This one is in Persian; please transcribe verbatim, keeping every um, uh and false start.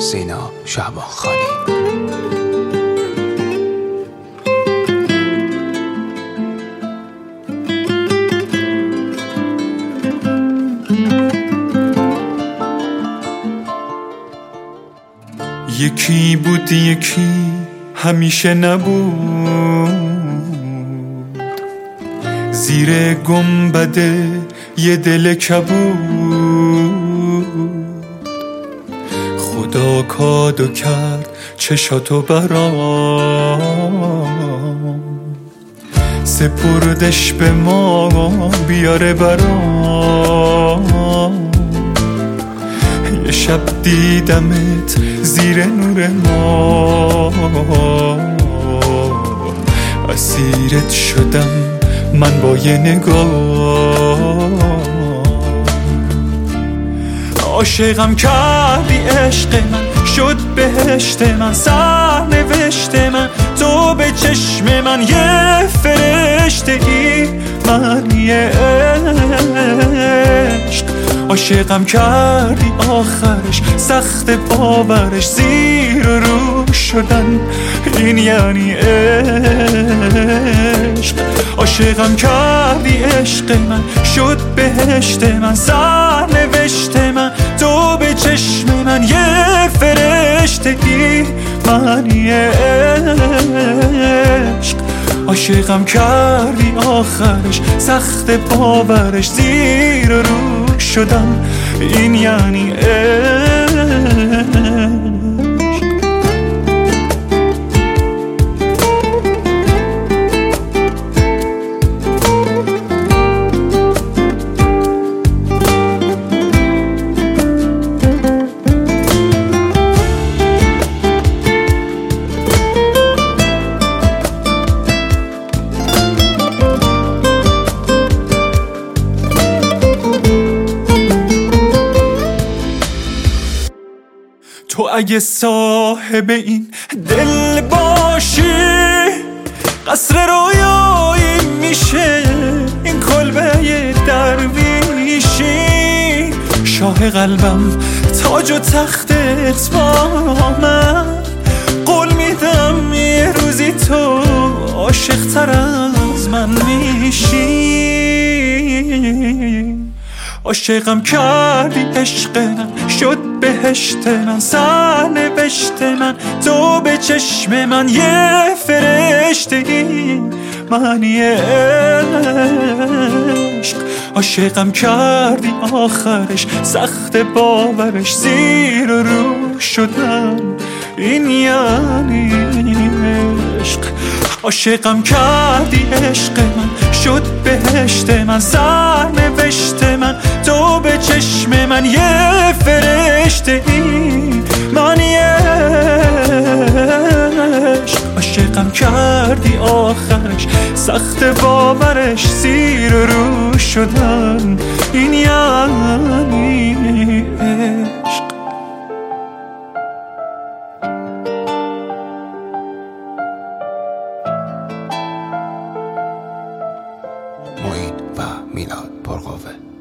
سینا شعبانخانی. یکی بود یکی همیشه نبود، زیر گنبد یه دل کبود. خدا کادو کرد چشاتو برام، سپردش به ما بیاره برام. یه شب دیدمت زیر نور ما، اسیرت شدم من با یه نگاه. عاشقم کردی عشق من، شد بهشت من، سرنوشت من. تو به چشم من یه فرشته ای، من یه عشق. عاشقم کردی آخرش سخت باورش، زیر و رو شدن این یعنی عشق. عاشقم کردی عشق من، شد بهشت من، سرنوشت من. تو به چشم من یه فرشته ای، من یه عشق. عاشقم کردی آخرش سخت باورش، زیر و رو شدم این یعنی عشق. تو اگه صاحب این دل باشی، قصر رویایی میشه این کلبه درویشی. شاه قلبم تاج و تختت با من، قول میدم یه روزی تو عاشق تر از من میشی. عاشقم کردی عشق من، شد بهشت من، سرنوشت من. تو به چشم من یه فرشته ای، من یه عشق. عاشقم کردی آخرش سخت باورش، زیر و رو شدن این یعنی عشق. عاشقم کردی عشق من، شد بهشت من، سرنوشت من. تو به چشم من یه فرشته ای، من یه عشق. عاشقم کردی آخرش سخت باورش، زیر و رو شدن این یعنی عشق. معین و میلاد پرقوه.